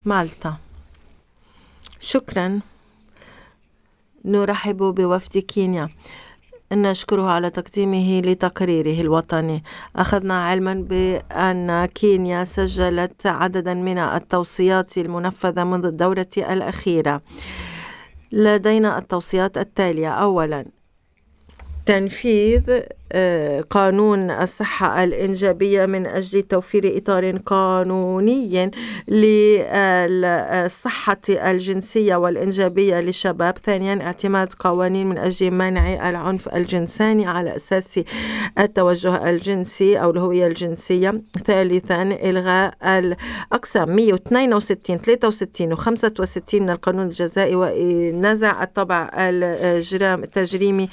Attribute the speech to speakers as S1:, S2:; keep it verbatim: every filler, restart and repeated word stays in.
S1: مالطا. شكرا. نرحب بوفد كينيا، نشكره على تقديمه لتقريره الوطني. أخذنا علما بأن كينيا سجلت عددا من التوصيات المنفذة منذ الدورة الأخيرة. لدينا التوصيات التالية: أولا، تنفيذ قانون الصحة الإنجابية من أجل توفير إطار قانوني للصحة الجنسية والإنجابية للشباب. ثانيا، اعتماد قوانين من أجل منع العنف الجنساني على أساس التوجه الجنسي أو الهوية الجنسية. ثالثا، إلغاء الأقسام مئة واثنين وستين ثلاثة وستين وخمسة وستين من القانون الجزائي ونزع الطبع التجريمي